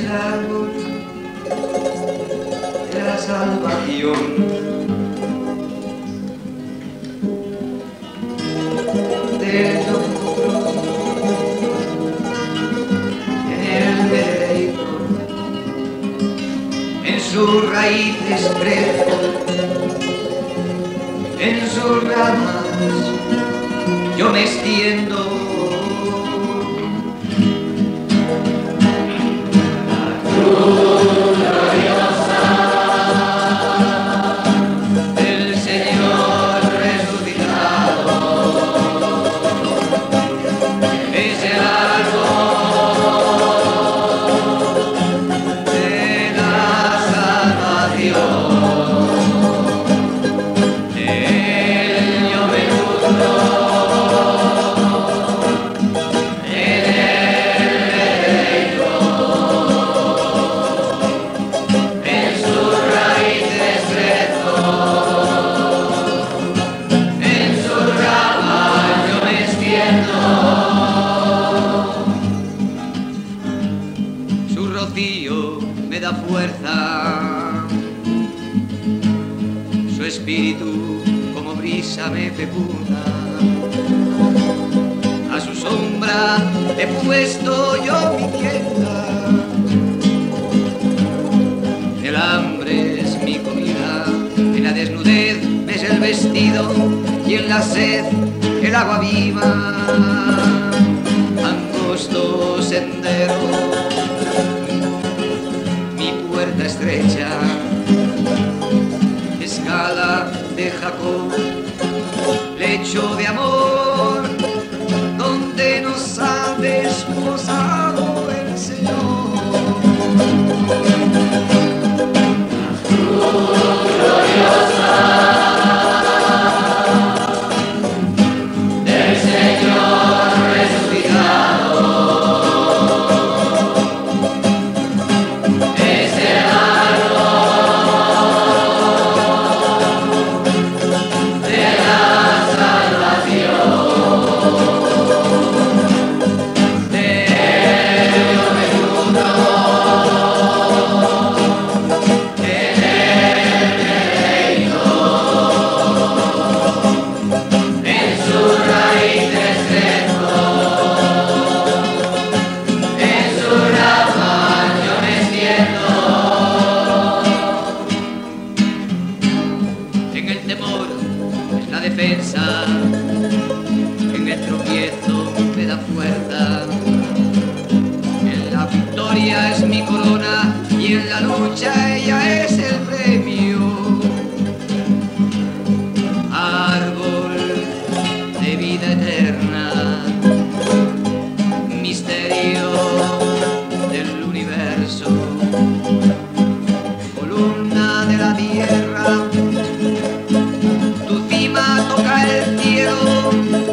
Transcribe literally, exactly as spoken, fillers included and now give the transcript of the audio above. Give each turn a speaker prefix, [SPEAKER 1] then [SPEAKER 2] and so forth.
[SPEAKER 1] el árbol de la salvación, del locuro en el veredicto, en sus raíces crezco, en sus ramas yo me extiendo. Su rocío me da fuerza, su espíritu como brisa me fecunda. A su sombra he puesto yo mi tienda. El hambre es mi comida, en la desnudez es el vestido y en la sed el agua viva. Angosto sendero, mi puerta estrecha, escala de Jacob, lecho de amor, donde nos ha desposado el Señor. En el temor es la defensa, en el tropiezo me da fuerza, en la victoria es mi corona y en la lucha ella es el premio. Árbol de vida eterna, misterio del universo, columna de la tierra, tu cima toca el cielo.